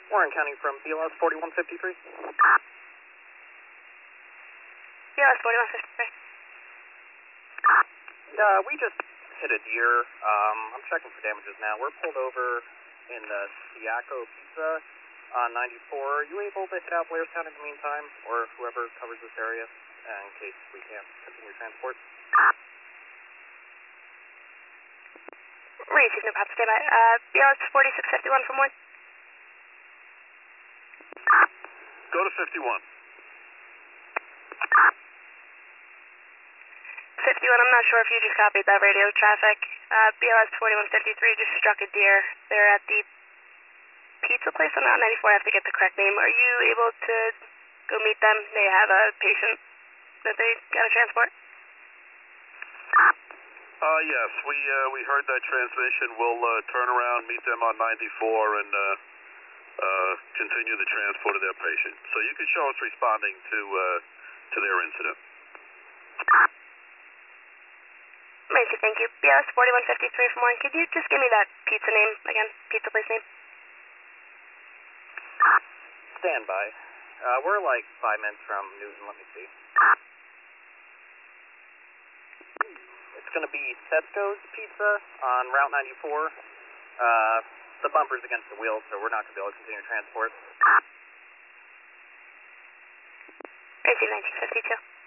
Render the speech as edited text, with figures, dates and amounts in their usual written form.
Warren County from BLS 4153. BLS 4153. We just hit a deer. I'm checking for damages now. We're pulled over in the Siaco Pizza on 94. Are you able to hit out Blairstown in the meantime, or whoever covers this area, in case we can't continue transport? Receive no problem. Stay by. BLS 4651 from 1. Go to 51. 51, I'm not sure if you just copied that radio traffic. BLS 4153 just struck a deer. They're at the pizza place on Route 94. I have to get the correct name. Are you able to go meet them? They have a patient that they got to transport. Yes, we heard that transmission. We'll turn around, meet them on 94, and continue the transport of their patient. So you can show us responding to their incident. Macy, thank you. BLS 4153 from 1. Could you just give me that pizza name again? Pizza place name? Stand by. We're like 5 minutes from Newton. Let me see. It's going to be Tesco's Pizza on Route 94. The bumper's against the wheel, so we're not going to be able to continue transport. Macy 1952.